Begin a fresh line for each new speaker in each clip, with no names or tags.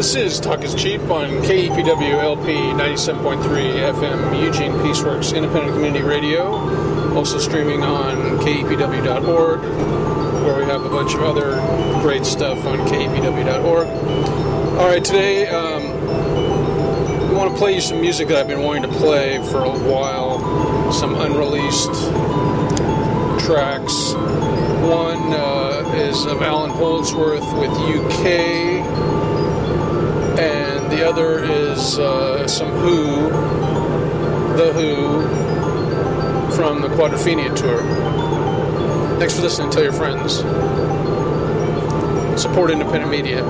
This is Talk is Cheap on KEPW LP 97.3 FM, Eugene Peaceworks Independent Community Radio. Also streaming on KEPW.org, where we have a bunch of other great stuff on KEPW.org. Alright, today we want to play you some music that I've been wanting to play for a while. Some unreleased tracks. One is of Alan Holdsworth with UK, and the other is some The Who, from the Quadrophenia Tour. Thanks for listening. Tell your friends. Support independent media.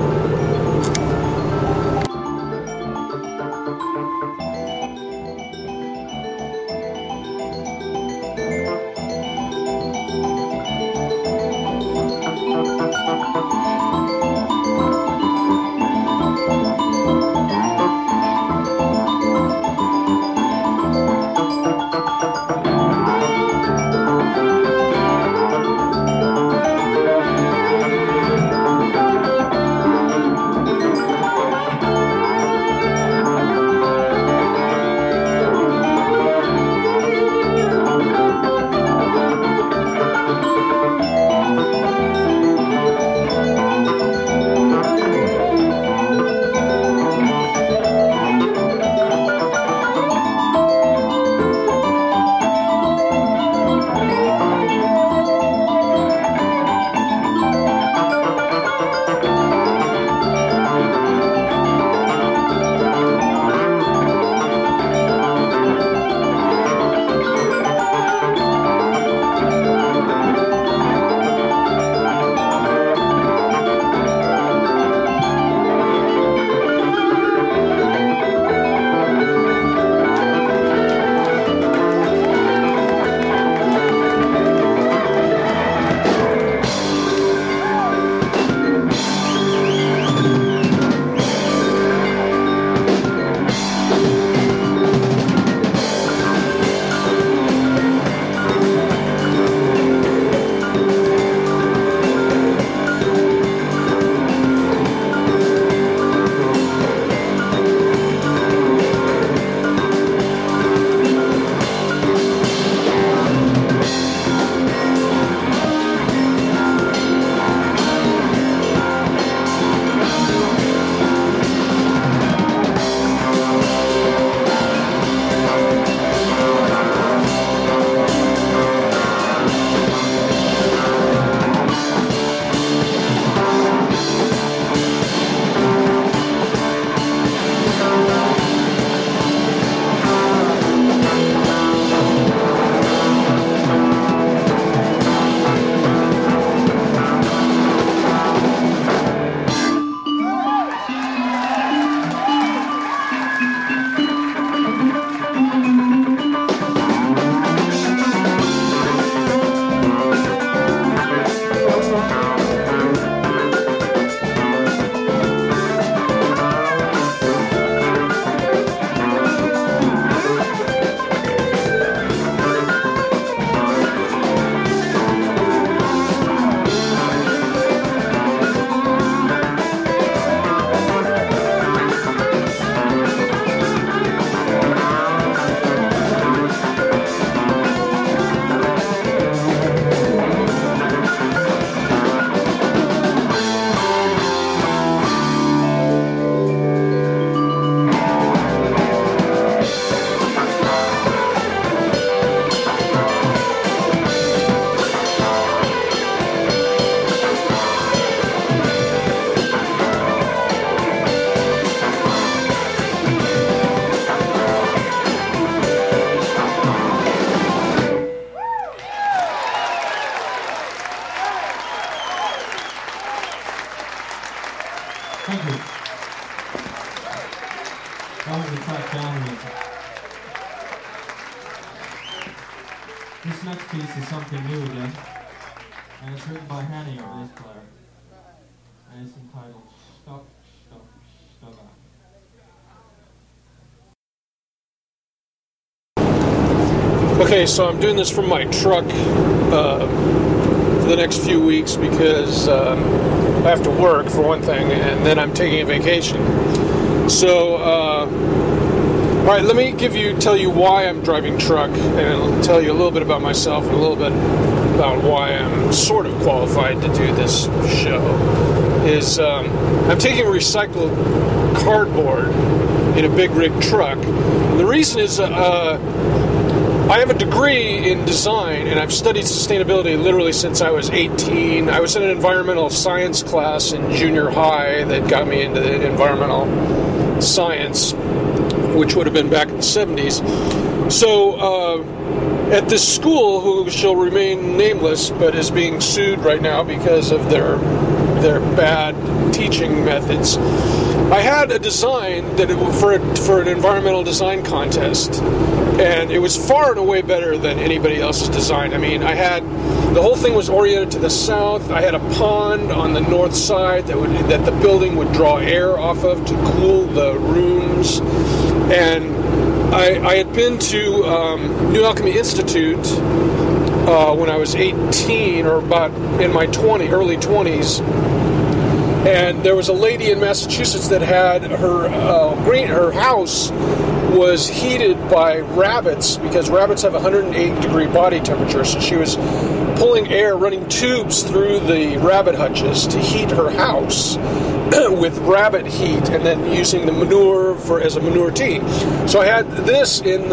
This next piece is something new again, and it's written by Hanny, our bass player, and it's entitled Stop, Stop, Stop.
Okay, so I'm doing this from my truck for the next few weeks because I have to work for one thing, and then I'm taking a vacation. So, all right, let me tell you why I'm driving truck, and I'll tell you a little bit about myself and a little bit about why I'm sort of qualified to do this show. I'm taking recycled cardboard in a big rig truck. And the reason is I have a degree in design, and I've studied sustainability literally since I was 18. I was in an environmental science class in junior high that got me into the environmental science, which would have been back in the 70s. So at this school, who shall remain nameless, but is being sued right now because of their bad teaching methods, I had a design that for an environmental design contest, and it was far and away better than anybody else's design. I mean, the whole thing was oriented to the south. I had a pond on the north side that the building would draw air off of to cool the rooms, and I had been to New Alchemy Institute when I was 18, or about in my early 20s. And there was a lady in Massachusetts that had her house was heated by rabbits, because rabbits have 108-degree body temperature. So she was pulling air, running tubes through the rabbit hutches to heat her house with rabbit heat, and then using the manure as a manure tea. So I had this in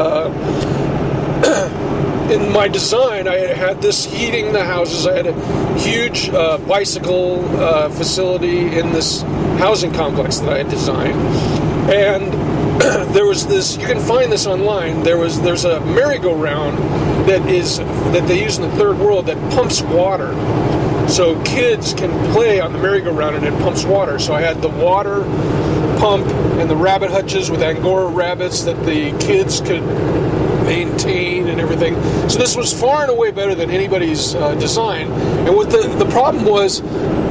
in my design. I had this heating the houses. I had a huge bicycle facility in this housing complex that I had designed, and there was this. You can find this online. There's a merry-go-round that they use in the third world that pumps water, so kids can play on the merry-go-round, and it pumps water. So I had the water pump and the rabbit hutches with Angora rabbits that the kids could maintain and everything. So this was far and away better than anybody's design. And what the problem was,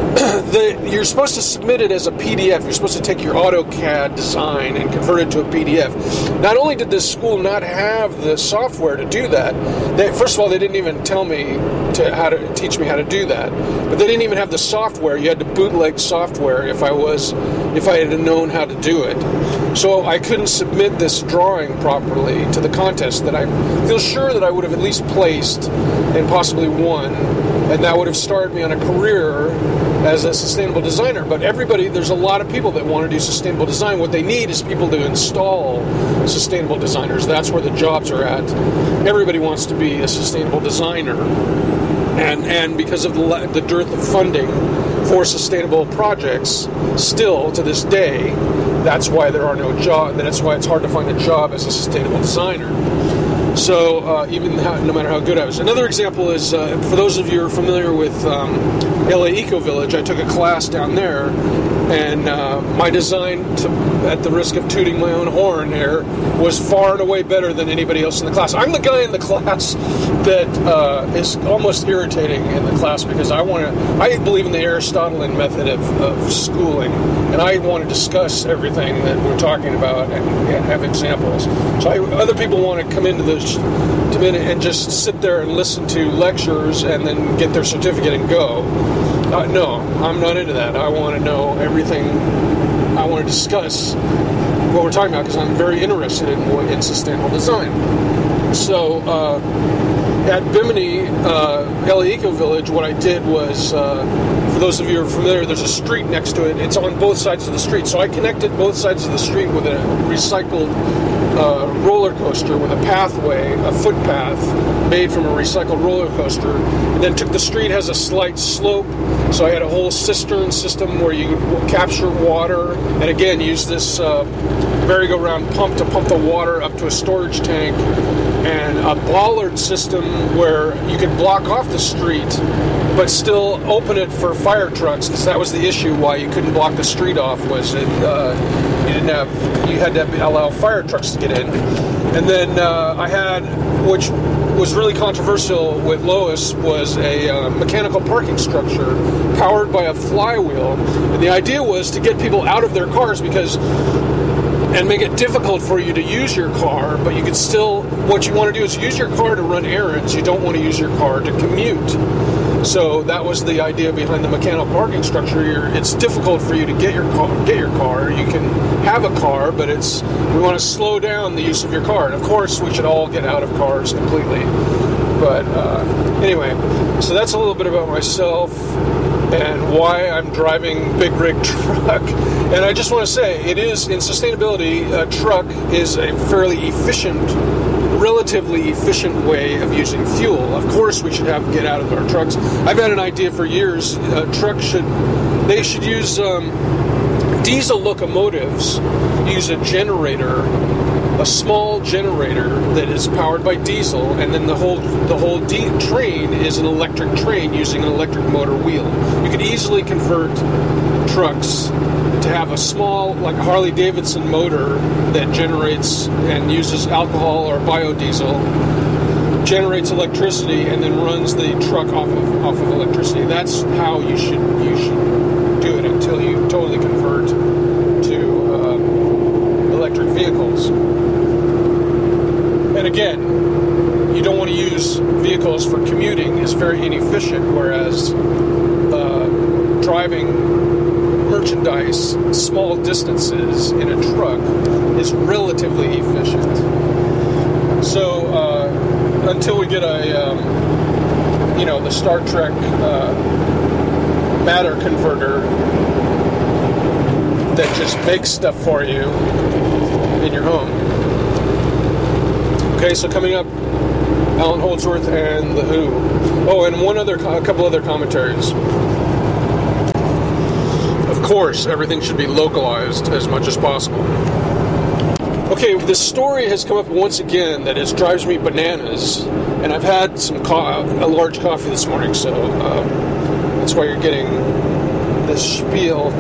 you're supposed to submit it as a PDF. You're supposed to take your AutoCAD design and convert it to a PDF. Not only did this school not have the software to do that, first of all, they didn't even tell me how to teach me how to do that. But they didn't even have the software. You had to bootleg software if I had known how to do it. So I couldn't submit this drawing properly to the contest that I feel sure that I would have at least placed and possibly won, and that would have started me on a career as a sustainable designer. But there's a lot of people that want to do sustainable design. What they need is people to install sustainable designers. That's where the jobs are at. Everybody wants to be a sustainable designer. And because of the dearth of funding for sustainable projects, still to this day, that's why there are no jobs. That's why it's hard to find a job as a sustainable designer. So no matter how good I was. Another example is, for those of you who are familiar with LA Eco Village, I took a class down there, and my design, at the risk of tooting my own horn here, was far and away better than anybody else in the class. I'm the guy in the class that is almost irritating in the class, because I believe in the Aristotelian method of schooling, and I want to discuss everything that we're talking about and have examples. So other people want to come into and just sit there and listen to lectures and then get their certificate and go. No, I'm not into that. I want to know everything. I want to discuss what we're talking about, because I'm very interested in sustainable design. So at Bimini, LA Eco Village, what I did was, for those of you who are familiar, there's a street next to it. It's on both sides of the street. So I connected both sides of the street with a recycled roller coaster with a pathway, a footpath made from a recycled roller coaster, and then the street has a slight slope, so I had a whole cistern system where you could capture water, and again use this merry-go-round pump to pump the water up to a storage tank, and a bollard system where you could block off the street but still open it for fire trucks, because that was the issue why you couldn't block the street off, was you had to allow fire trucks to get in. And then I had, which was really controversial with Lois, was a mechanical parking structure powered by a flywheel. And the idea was to get people out of their cars and make it difficult for you to use your car, but you could still, what you want to do is use your car to run errands. You don't want to use your car to commute. So that was the idea behind the mechanical parking structure. It's difficult for you to get your car. You can have a car, but we want to slow down the use of your car. And of course, we should all get out of cars completely. But anyway, so that's a little bit about myself and why I'm driving big rig truck. And I just want to say, it is, in sustainability, a truck is a fairly relatively efficient way of using fuel. Of course, we should get out of our trucks. I've had an idea for years. Trucks should use diesel locomotives. Use a generator, a small generator that is powered by diesel, and then the whole train is an electric train using an electric motor wheel. You could easily convert trucks to have a small, like a Harley-Davidson motor that generates and uses alcohol or biodiesel, generates electricity, and then runs the truck off of electricity. That's how you should do it until you totally convert to electric vehicles. And again, you don't want to use vehicles for commuting. It's very inefficient, whereas driving merchandise small distances in a truck is relatively efficient. So until we get the Star Trek matter converter that just makes stuff for you in your home. Okay, so coming up, Alan Holdsworth and The Who. Oh, and a couple other commentaries. Of course, everything should be localized as much as possible. Okay, this story has come up once again that drives me bananas, and I've had a large coffee this morning, so that's why you're getting this spiel.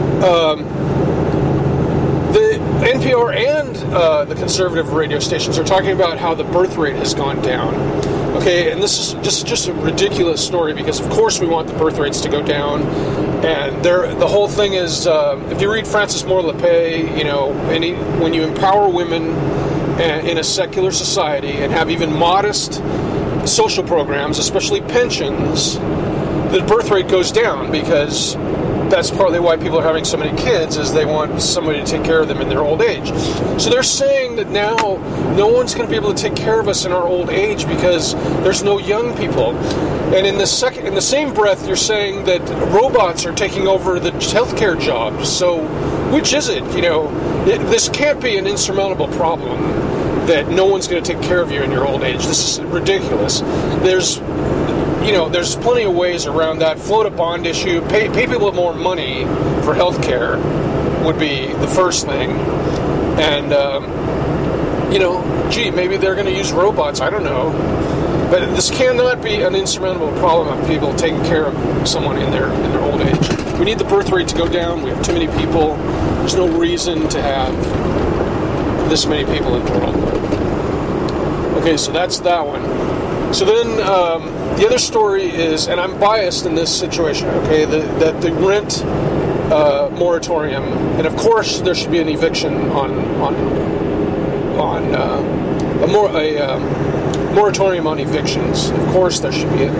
The NPR and the conservative radio stations are talking about how the birth rate has gone down. Okay, and this is just a ridiculous story because, of course, we want the birth rates to go down. And the whole thing is, if you read Francis Moore Lappé, when you empower women in a secular society and have even modest social programs, especially pensions, the birth rate goes down because that's partly why people are having so many kids, is they want somebody to take care of them in their old age. So they're saying that now no one's going to be able to take care of us in our old age because there's no young people. And in the same breath, you're saying that robots are taking over the healthcare jobs. So which is it? This can't be an insurmountable problem that no one's going to take care of you in your old age. This is ridiculous. There's plenty of ways around that. Float a bond issue, pay people more money for health care would be the first thing. And, maybe they're going to use robots, I don't know. But this cannot be an insurmountable problem of people taking care of someone in their old age. We need the birth rate to go down. We have too many people. There's no reason to have this many people in the world. Okay, so that's that one. So then the other story is, and I'm biased in this situation, okay, that the rent moratorium, and of course there should be an eviction on a moratorium on evictions. Of course there should be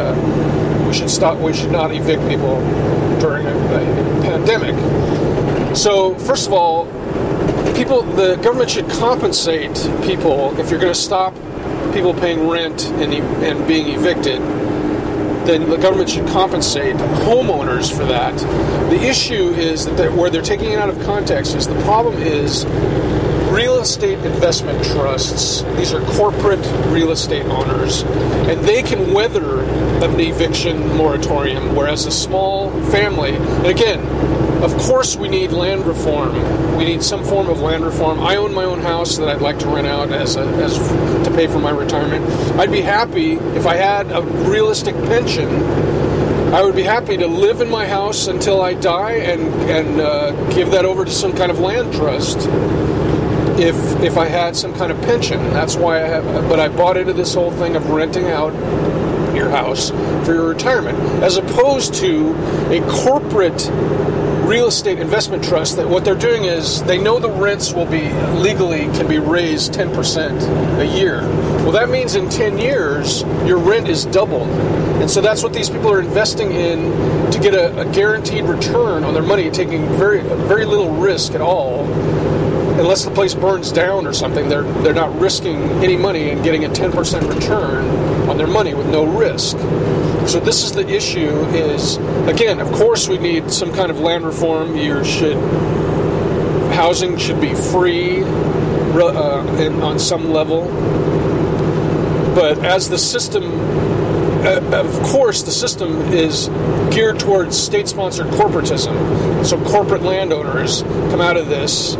we should not evict people during a pandemic. So first of all, the government should compensate people. If you're going to stop people paying rent and being evicted, then the government should compensate homeowners for that. The issue is that where they're taking it out of context is the problem is real estate investment trusts. These are corporate real estate owners, and they can weather an eviction moratorium, whereas a small family, and again, of course we need land reform. We need some form of land reform. I own my own house that I'd like to rent out as to pay for my retirement. I'd be happy if I had a realistic pension. I would be happy to live in my house until I die and give that over to some kind of land trust if I had some kind of pension. That's why I bought into this whole thing of renting out your house for your retirement, as opposed to a corporate real estate investment trusts that what they're doing is they know the rents will be legally can be raised 10% a year. Well, that means in 10 years your rent is doubled, and so that's what these people are investing in to get a guaranteed return on their money, taking very little risk at all. Unless the place burns down or something, they're not risking any money and getting a 10% return on their money with no risk. So this is the issue is, again, of course we need some kind of land reform. Housing should be free on some level. But as the system, of course the system is geared towards state-sponsored corporatism. So corporate landowners come out of this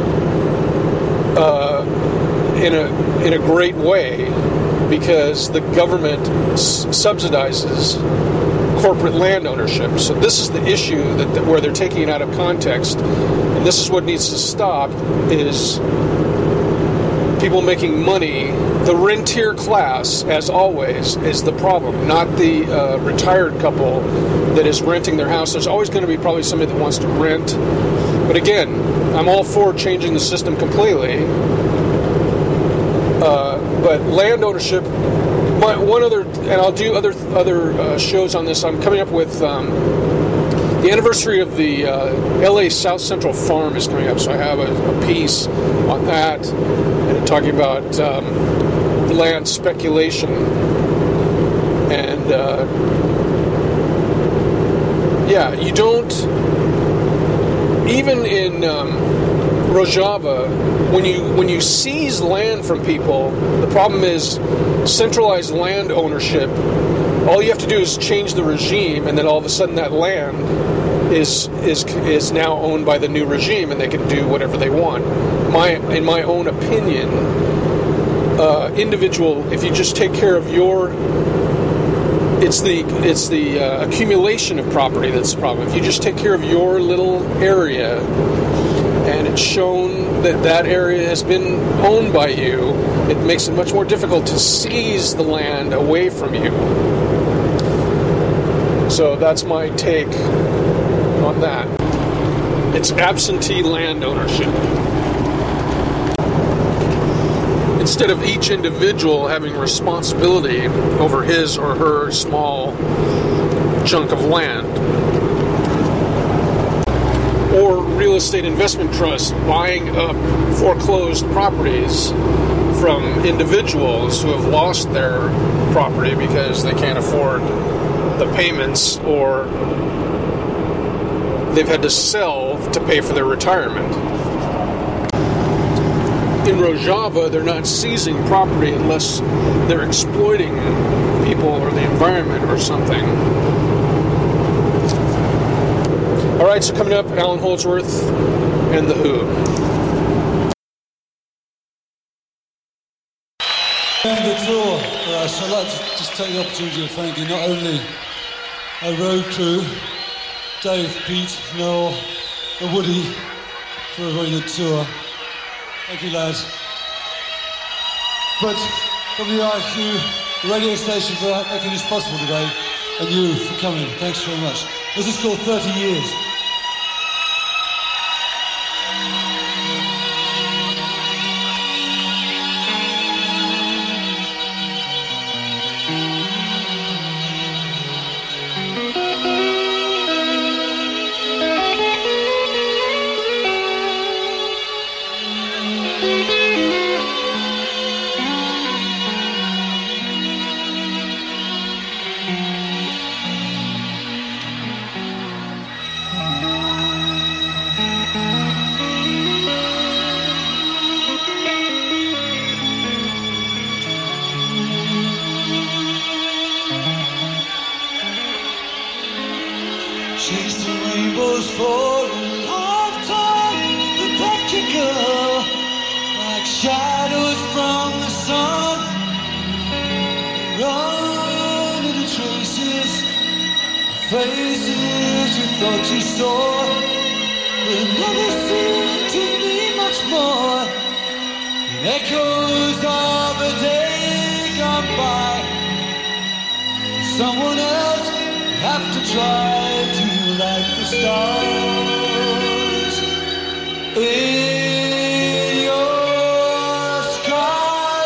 in a great way, because the government subsidizes corporate land ownership. So this is the issue where they're taking it out of context, and this is what needs to stop, is people making money. The rentier class, as always, is the problem, not the retired couple that is renting their house. There's always going to be probably somebody that wants to rent. But again, I'm all for changing the system completely. But land ownership, and I'll do other shows on this. I'm coming up with the anniversary of the LA South Central Farm is coming up, so I have a piece on that, and talking about land speculation, and you don't, even in Rojava, when you seize land from people, the problem is centralized land ownership. All you have to do is change the regime, and then all of a sudden that land is now owned by the new regime, and they can do whatever they want. In my own opinion, if you just take care of your, it's the accumulation of property that's the problem. If you just take care of your little area, and it's shown that area has been owned by you, it makes it much more difficult to seize the land away from you. So that's my take on that. It's absentee land ownership. Instead of each individual having responsibility over his or her small chunk of land. Or real estate investment trusts buying up foreclosed properties from individuals who have lost their property because they can't afford the payments, or they've had to sell to pay for their retirement. In Rojava, they're not seizing property unless they're exploiting people or the environment or something. All right, so coming up, Alan Holdsworth and The Who.
End the tour for us. I'd like to just take the opportunity of thanking not only our road crew, Dave, Pete, Noel, and Woody, for a very good tour. Thank you, lads. But WIQ, the radio station, for making this possible today, and you for coming. Thanks very much. This is called 30 Years.
Chase the rainbows for a lifetime, protect your girl like shadows from the sun. Run into traces, faces you thought you saw, will never seem to mean much more than echoes of a day gone by. Someone else have to try to light the stars. in your sky.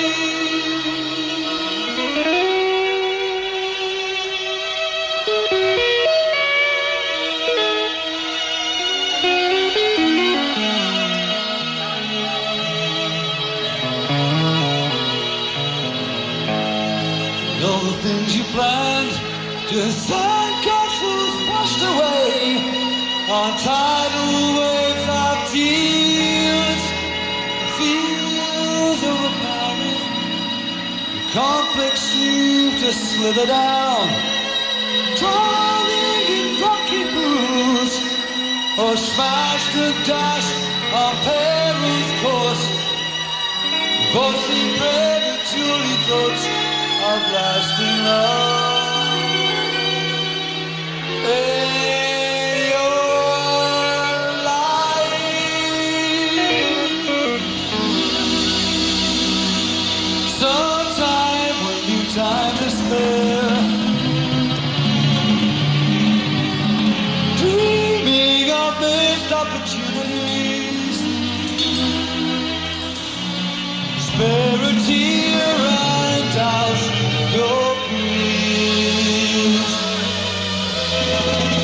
And all the things you planned just like castles washed away on tidal waves of tears. Feels overpowering. The complex seems to slither down, drowning in rocky pools, or smash to dust on peril's course. Voicing prematurely thoughts of lasting love. In your life, sometime when you've time to spare, dreaming of missed opportunities, spare a tear and douse your grief.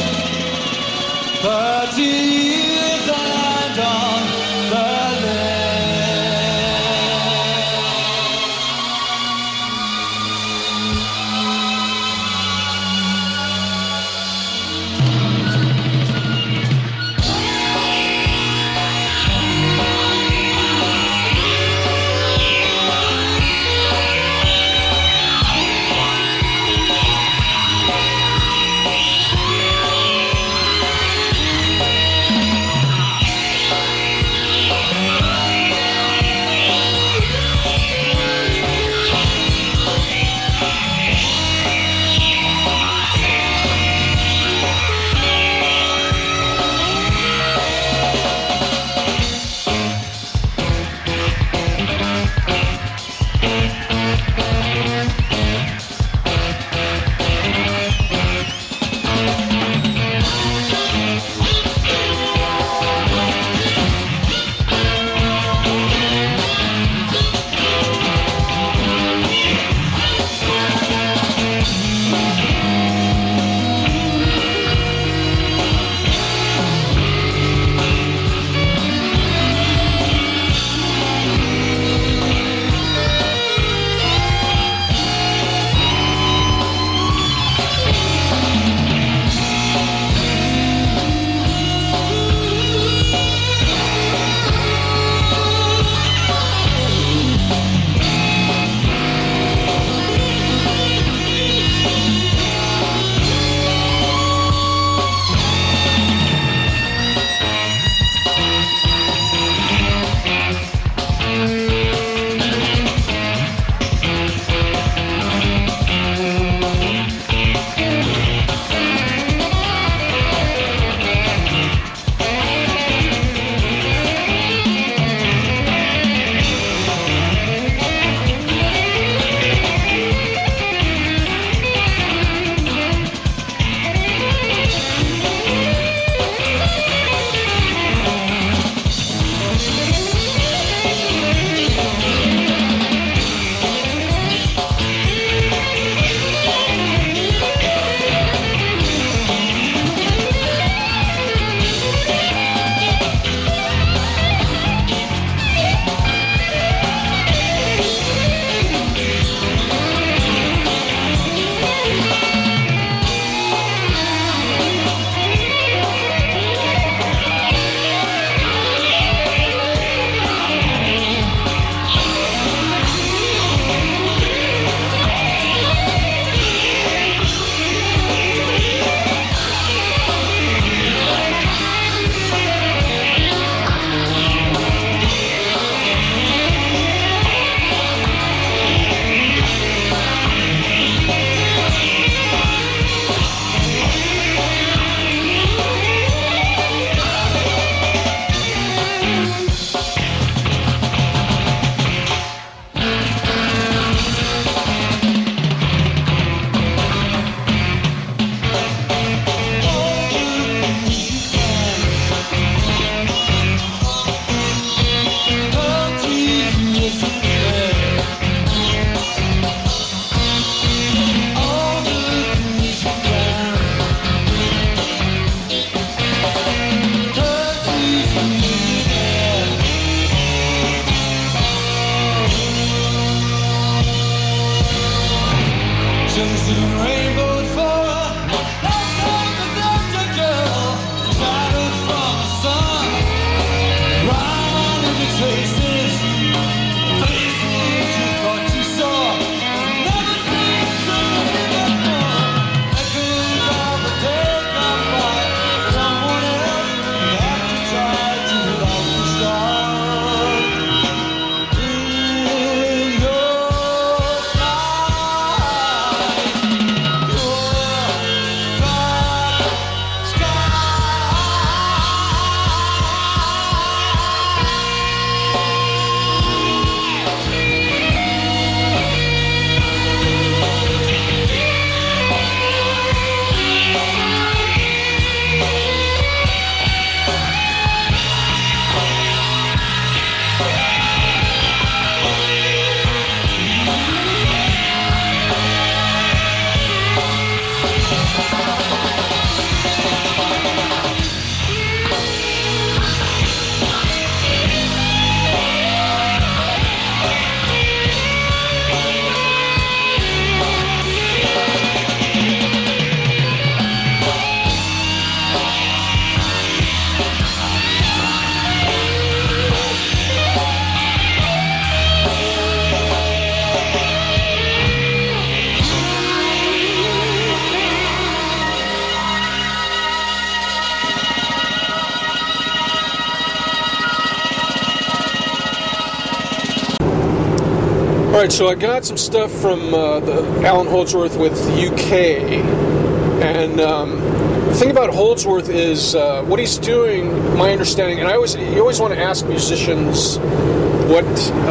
All right, so I got some stuff from the Alan Holdsworth with UK, and the thing about Holdsworth is what he's doing. My understanding, and you always want to ask musicians what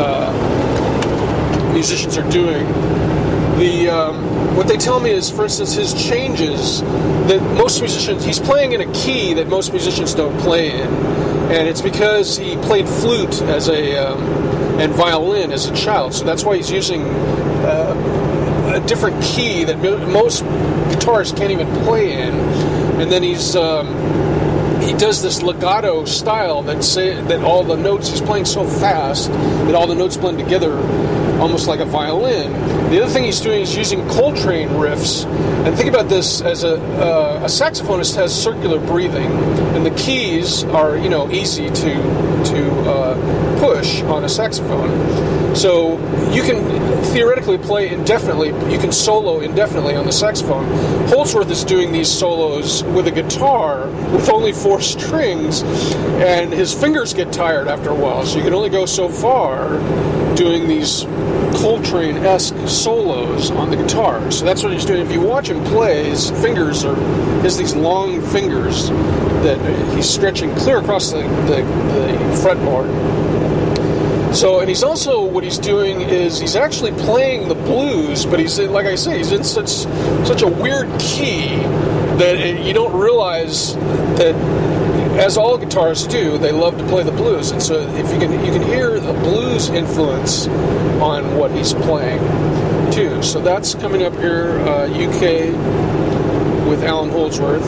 musicians are doing. What they tell me is, for instance, his changes that most musicians, he's playing in a key that most musicians don't play in, and it's because he played flute and violin as a child, so that's why he's using a different key that most guitarists can't even play in, and then he does this legato style that all the notes, he's playing so fast that all the notes blend together almost like a violin. The other thing he's doing is using Coltrane riffs, and think about this as a saxophonist has circular breathing, and the keys are easy to push on a saxophone. So you can theoretically play indefinitely, you can solo indefinitely on the saxophone. Holdsworth is doing these solos with a guitar with only 4 strings, and his fingers get tired after a while, so you can only go so far doing these Coltrane-esque solos on the guitar. So that's what he's doing. If you watch him play, his fingers he has these long fingers that he's stretching clear across the fretboard. So, and he's also, what he's doing is he's actually playing the blues, but he's, like I say, he's in such a weird key that you don't realize that, as all guitarists do, they love to play the blues. And so if you can hear the blues influence on what he's playing too. So that's coming up here, UK with Alan Holdsworth.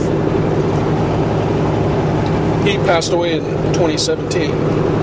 He passed away in 2017.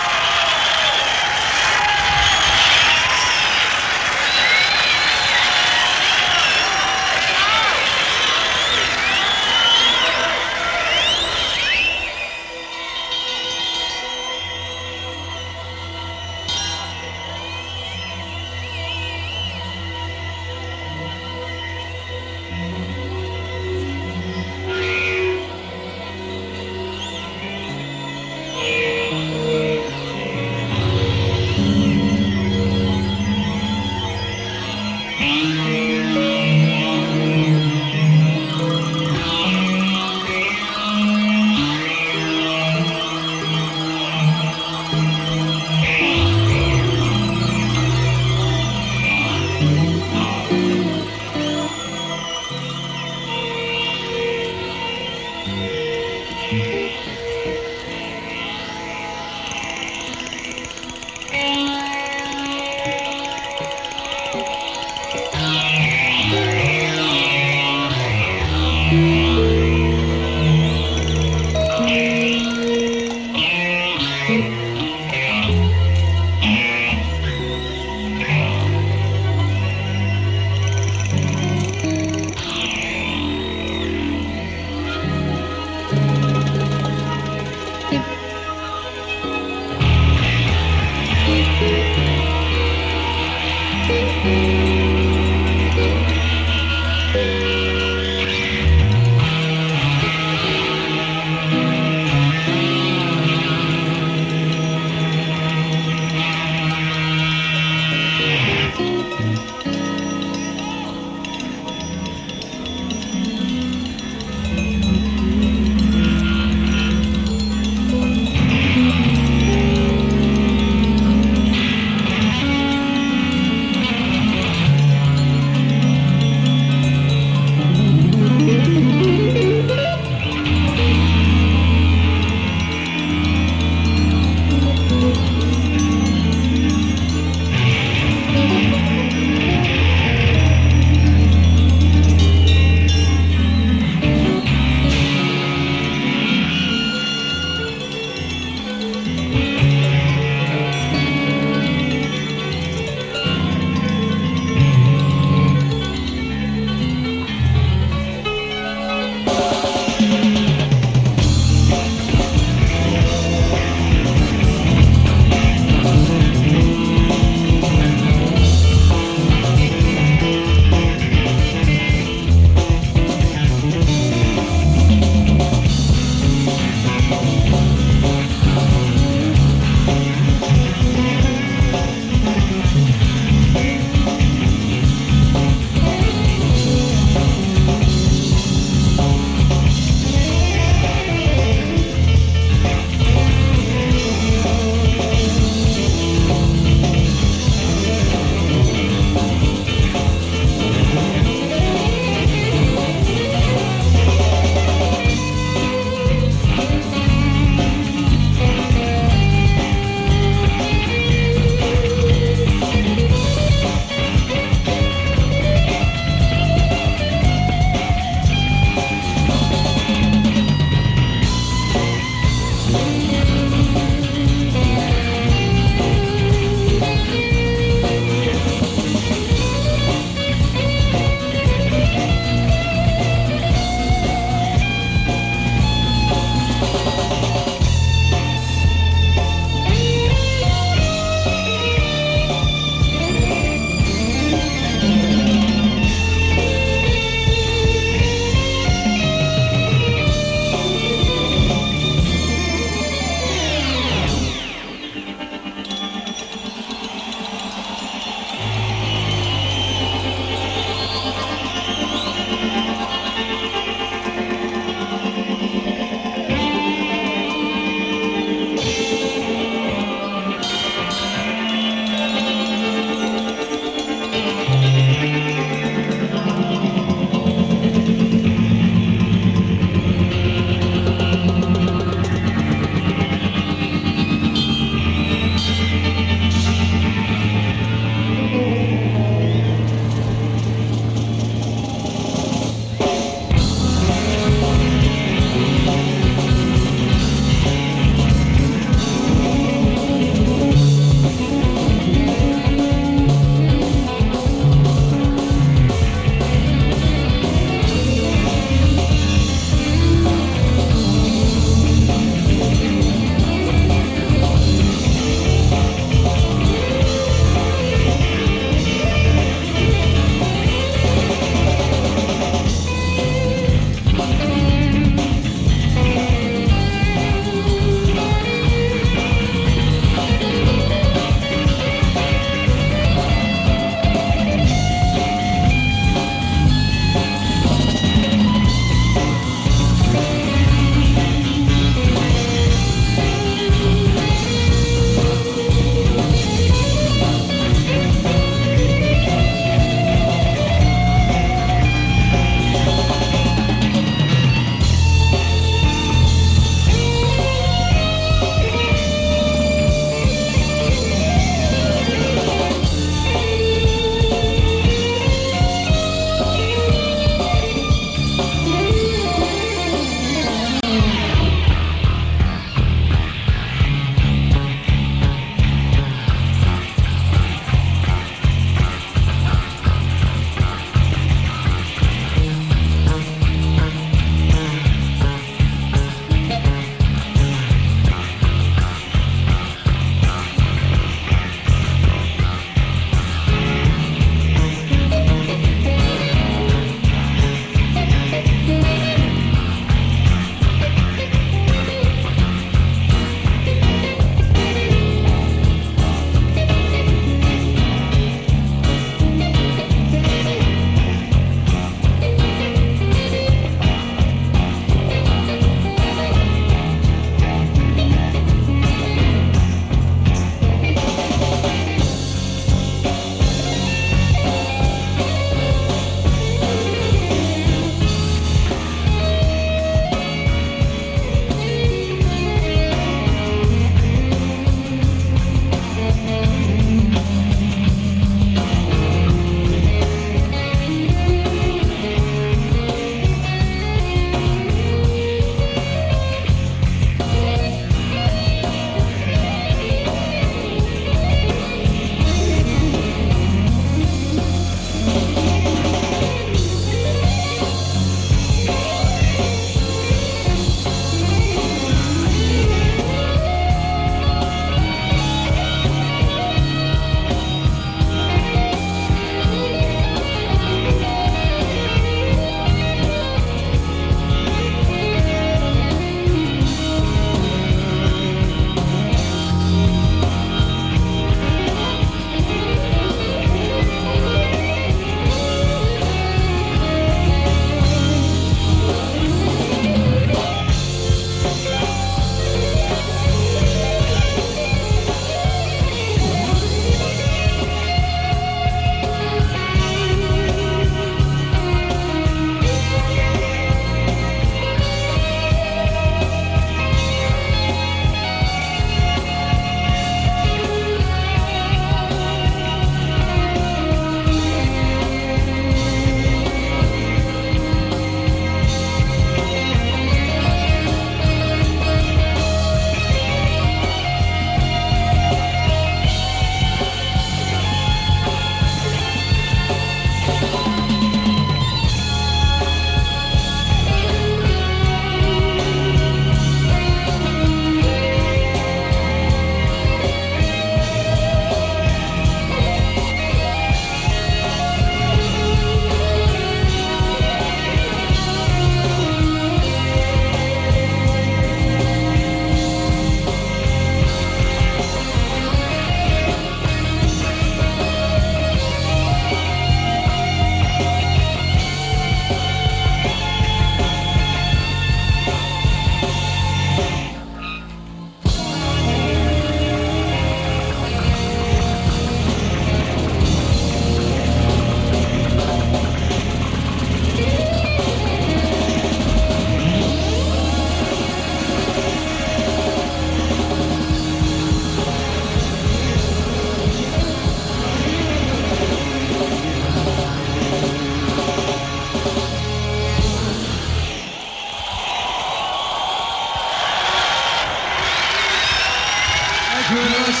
you very much.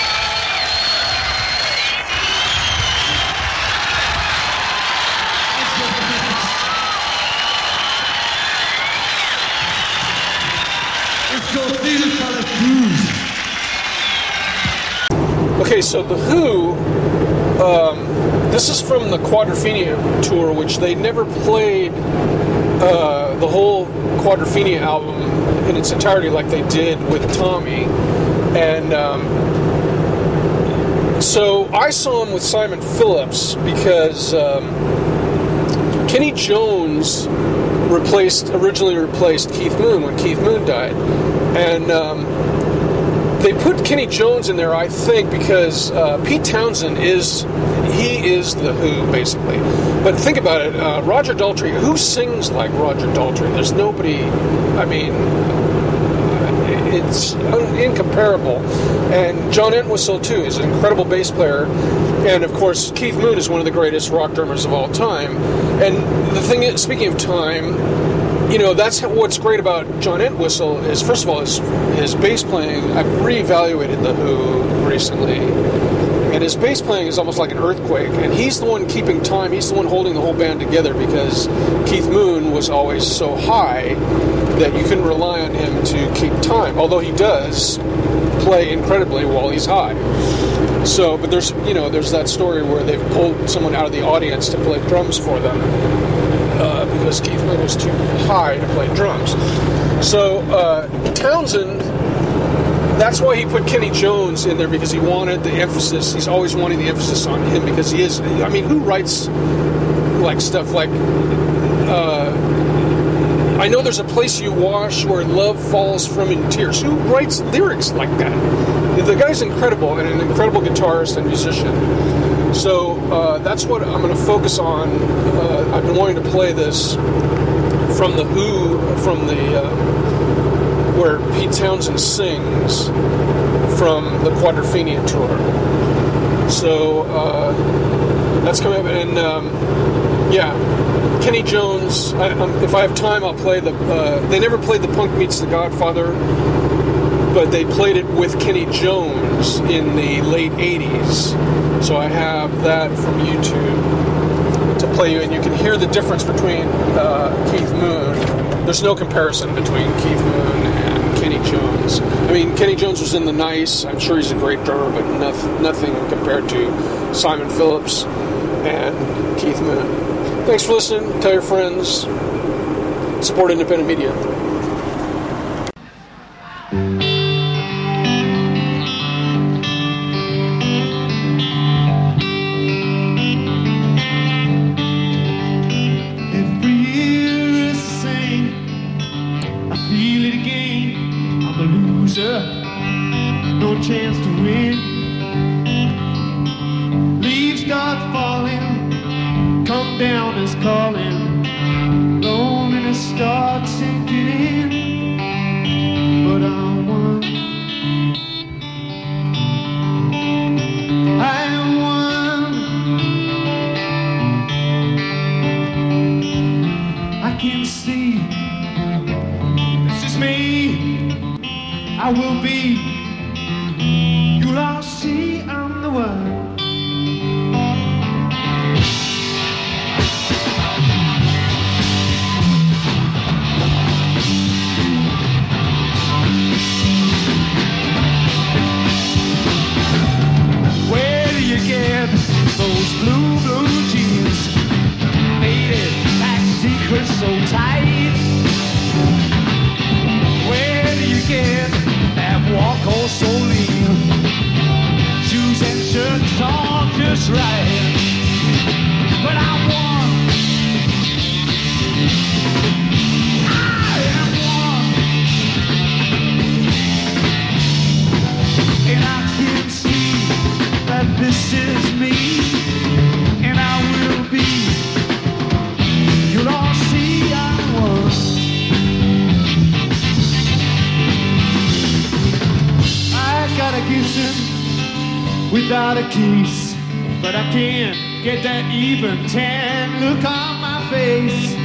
It's called These Kind of Blues.
Okay, so the Who, this is from the Quadrophenia tour, which they never played the whole Quadrophenia album in its entirety like they did with Tommy. And so I saw him with Simon Phillips because Kenny Jones originally replaced Keith Moon when Keith Moon died. And they put Kenny Jones in there, I think, because Pete Townsend is the Who, basically. But think about it, Roger Daltrey, who sings like Roger Daltrey? There's nobody, I mean, it's incomparable. And John Entwistle, too, is an incredible bass player. And, of course, Keith Moon is one of the greatest rock drummers of all time. And the thing is, speaking of time, you know, that's what's great about John Entwistle is, first of all, his bass playing. I've reevaluated the Who recently, and his bass playing is almost like an earthquake, and he's the one keeping time. He's the one holding the whole band together because Keith Moon was always so high that you couldn't rely on him to keep time, although he does play incredibly while he's high. So, but there's that story where they've pulled someone out of the audience to play drums for them because Keith Moon was too high to play drums. So Townsend, that's why he put Kenny Jones in there, because he wanted the emphasis. He's always wanting the emphasis on him because he is. I mean, who writes like stuff like? I know there's a place you wash where love falls from in tears. Who writes lyrics like that? The guy's incredible and an incredible guitarist and musician. So that's what I'm going to focus on. I've been wanting to play this from the Who, from the where Pete Townsend sings from the Quadrophenia tour. So that's coming up, and yeah, Kenny Jones. If I have time, I'll play the. They never played the Punk Meets the Godfather, but they played it with Kenny Jones in the late '80s. So I have that from YouTube to play you, and you can hear the difference between Keith Moon. There's no comparison between Keith Moon and Kenny Jones. I mean, Kenny Jones was in the Nice. I'm sure he's a great drummer, but nothing compared to Simon Phillips and Keith Moon. Thanks for listening. Tell your friends. Support independent media.
No chance to win. Leaves start falling, come down is calling, loneliness starts sinking in, but I won. I won. I can see this is me. I will be. You'll all see I'm the one. Where do you get those blue jeans? Faded back secrets so tight. Where do you get that walk all so lean? Shoes and shirts all just right. But I won. I am one. And I can see that this is me. And I will be. You'll all see I won. Got a Gibson without a case, but I can't get that even tan look on my face.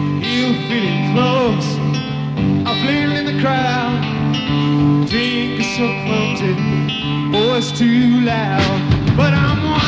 Ill-fitting clothes, I'm playing in the crowd, drink a so clumsy, voice too loud, but I'm one.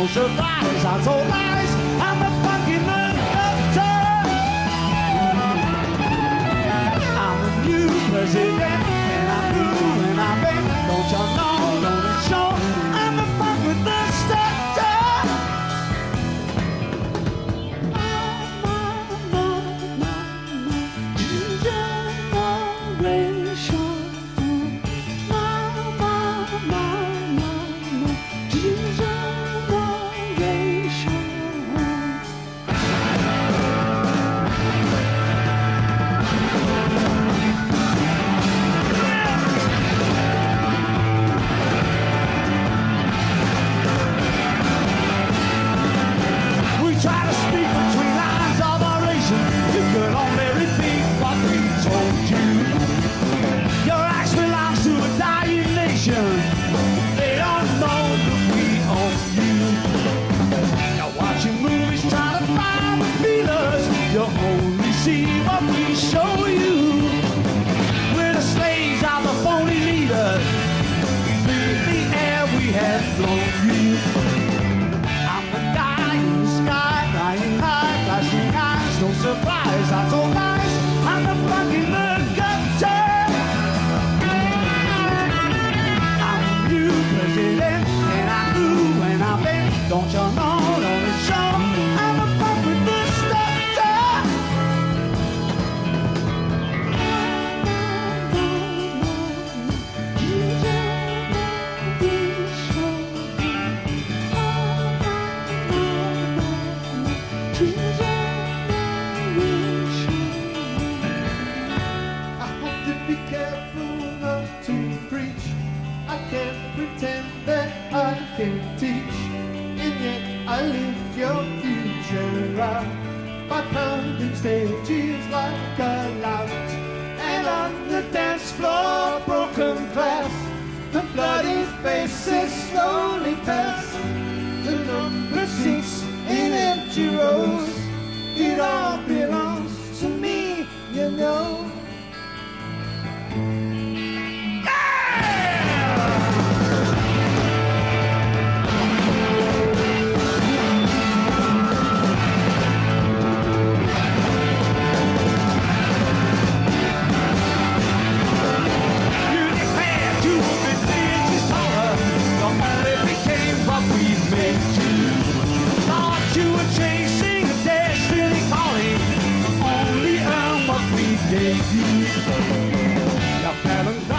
no surprise, I told lies. I'm the fucking doctor. I'm the new president, and I'm new and I'm big. Don't you know, don't it show? I'm the fuck with the starter. They don't know that we own you. Now watching movies trying to find the feelers, you only see what we show you. We're the slaves of the phony leaders. Through the air we have blown you. I'm the guy in the sky, flying high, flashing eyes, no surprise, I told lies. I'm the fucking gutter. President, and I do and I beg. Don't you know, don't it show? I'm a fuck with the starter. I have to be careful not to preach. I can't pretend that I can teach, and yet I live your future out by pounding stages like a lout. And on the dance floor, broken glass, the bloody faces slowly pass. The number seats in empty rows, it all belongs to me, you know. Only earn what we gave you. Your